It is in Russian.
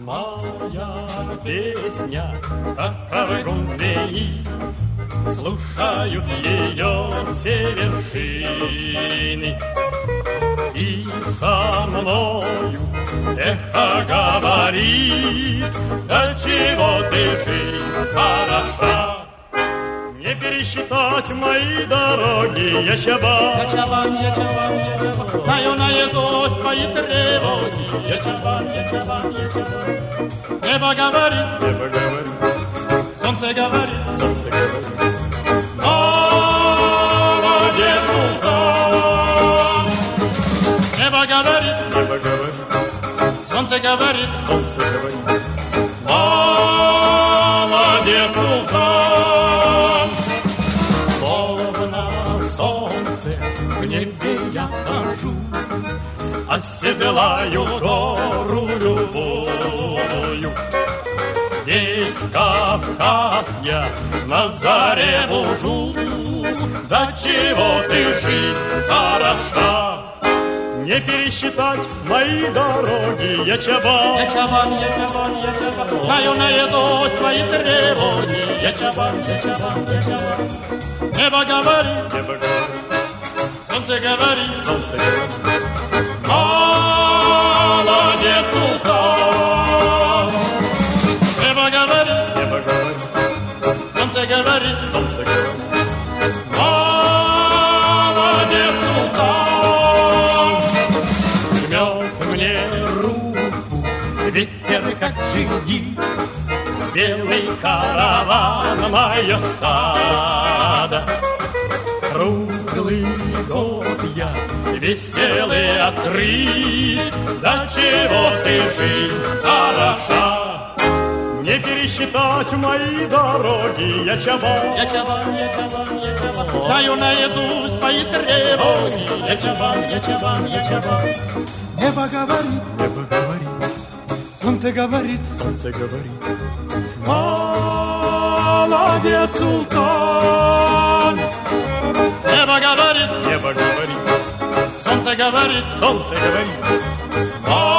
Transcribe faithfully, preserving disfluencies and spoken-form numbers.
Моя песня, как аргон звенит, слушают ее все вершины. И со мною эхо говорит: до чего ты жить хороша. Не пересчитать мои дороги, я чабан. Я чабан, я чабан, я чабан. Знаю наизусть твои тревоги. Я чабан, я чабан, я чабан. Небо говорит, небо говорит, солнце говорит, солнце говорит. Молодец, султан. Небо говорит, небо говорит, солнце говорит, солнце говорит. Молодец, султан. Словно солнце в небе я хожу, оседлаю гору любую. Весь Кавказ я на заре бужу. До чего ты жить хороша. Не пересчитать мои дороги, я чабан. Я чабан, я чабан, я чабан. Знаю наизусть твои тревоги. Я чабан, я чабан, я чабан. Небо говорит, небо говорит, солнце говорит, солнце говорит. Молодец, султан. Небо говорит, небо говорит, солнце говорит, солнце говорит. Молодец, султан. Жмет мне руку ветер, как джигит, белый караван, мое стадо. Круглый год я веселый, открыт. До чего ты жить хороша. Не пересчитать мои дороги, я чабан. Я чабан, я чабан, я чабан. Знаю наизусть твои тревоги. Я чабан, я чабан, я чабан. Небо говорит, небо говорит, солнце говорит, солнце говорит. Молодец, султан. Небо говорит, небо говорит, солнце говорит, солнце говорит.